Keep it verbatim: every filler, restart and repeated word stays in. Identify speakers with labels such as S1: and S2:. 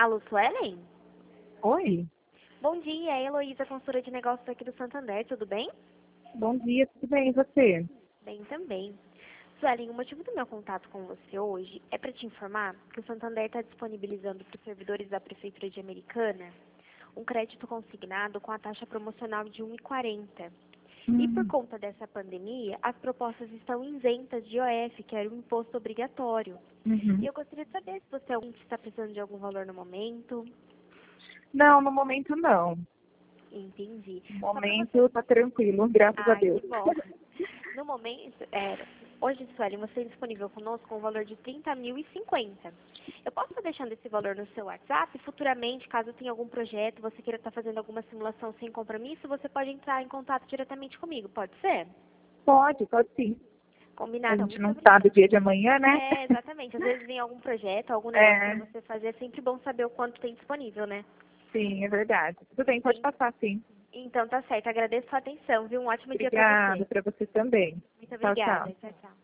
S1: Alô, Suelen?
S2: Oi,
S1: Bom dia, é a Heloísa, consultora de negócios aqui do Santander, tudo bem?
S2: bom dia, tudo bem, e você?
S1: Bem também. Suelen, o motivo do meu contato com você hoje é para te informar que o Santander está disponibilizando para os servidores da Prefeitura de Americana um crédito consignado com a taxa promocional de um vírgula quarenta. E por
S2: Hum,
S1: conta dessa pandemia, as propostas estão isentas de I O F, que era um imposto obrigatório. E
S2: uhum.
S1: eu gostaria de saber se você é alguém que está precisando de algum valor no momento.
S2: Não, no momento não.
S1: Entendi.
S2: No
S1: Só para você.
S2: momento tá tranquilo, graças a
S1: Ai,
S2: Deus.
S1: que bom. No momento, é, hoje, Sueli, você é disponível conosco com o valor de trinta mil e cinquenta. Eu posso estar deixando esse valor no seu WhatsApp? Futuramente, caso tenha algum projeto, você queira estar fazendo alguma simulação sem compromisso, você pode entrar em contato diretamente comigo, pode ser?
S2: Pode, pode sim. A
S1: Combinado, então,
S2: gente
S1: muito
S2: não
S1: obrigada.
S2: sabe o dia de amanhã, né?
S1: É, exatamente. Às vezes vem algum projeto, algum negócio para
S2: É,
S1: você fazer, é sempre bom saber o quanto tem disponível, né?
S2: sim, é verdade. Tudo bem, pode
S1: Sim.
S2: passar sim.
S1: Então tá certo. Agradeço a atenção, viu? Um ótimo dia para
S2: Obrigada
S1: você.
S2: para você também.
S1: Muito
S2: Tchau, tchau.
S1: obrigada. Tchau, tchau.